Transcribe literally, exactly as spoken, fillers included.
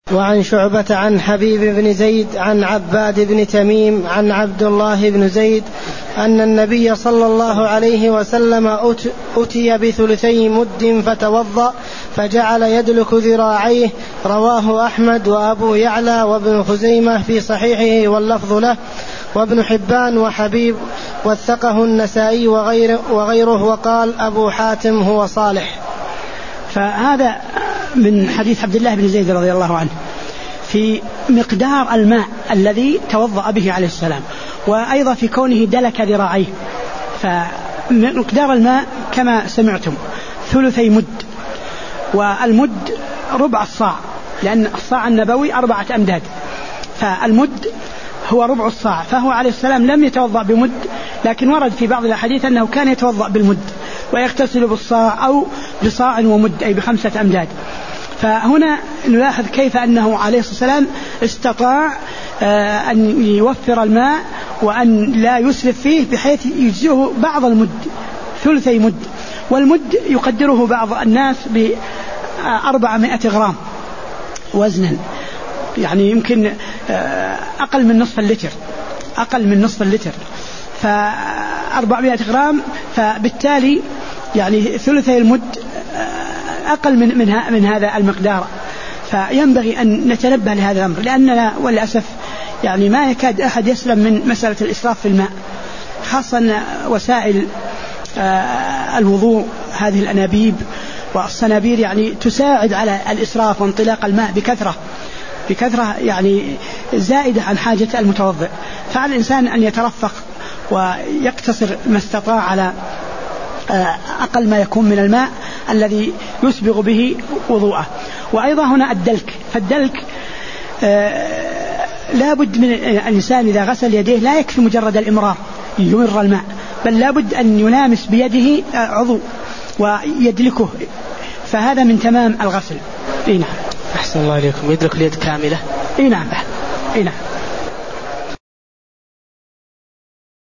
وعن شعبة عن حبيب بن زيد عن عباد بن تميم عن عبد الله بن زيد أن النبي صلى الله عليه وسلم أتي بثلثي مد فتوضأ فجعل يدلك ذراعيه. رواه أحمد وأبو يعلى وابن خزيمة في صحيحه واللفظ له، وابن حبان وحبيب وثقه النسائي وغيره, وغيره وقال أبو حاتم هو صالح. فهذا من حديث عبد الله بن زيد رضي الله عنه في مقدار الماء الذي توضأ به عليه السلام، وأيضا في كونه دلك ذراعيه. فمقدار الماء كما سمعتم ثلثي مد، والمد ربع الصاع، لأن الصاع النبوي أربعة أمداد، فالمد هو ربع الصاع. فهو عليه السلام لم يتوضأ بمد، لكن ورد في بعض الأحاديث أنه كان يتوضأ بالمد ويغتسل بالصاع أو بصاع ومد، أي بخمسة أمداد. فهنا نلاحظ كيف أنه عليه الصلاة والسلام استطاع أن يوفر الماء وأن لا يسرف فيه بحيث يجزئه بعض المد، ثلثي مد. والمد يقدره بعض الناس بأربعمائة غرام وزنا، يعني يمكن أقل من نصف اللتر، أقل من نصف اللتر، فأربعمائة غرام. فبالتالي يعني ثلثي المد أقل من, من, من هذا المقدار. فينبغي أن نتنبه لهذا الأمر، لأننا والأسف يعني ما يكاد أحد يسلم من مسألة الإسراف في الماء، خاصة وسائل الوضوء هذه الأنابيب والصنابير يعني تساعد على الإسراف وانطلاق الماء بكثرة بكثرة يعني زائدة عن حاجة المتوضئ. فعلى الإنسان أن يترفق ويقتصر ما استطاع على أقل ما يكون من الماء الذي يسبغ به وضوءه. وأيضا هنا الدلك، فالدلك لا بد من الإنسان إذا غسل يديه لا يكفي مجرد الإمرار يمر الماء، بل لا بد أن يلامس بيده عضو ويدلكه، فهذا من تمام الغسل. إيه نعم. أحسن الله إليكم. يدلك اليد كاملة. إيه نعم. إيه نعم.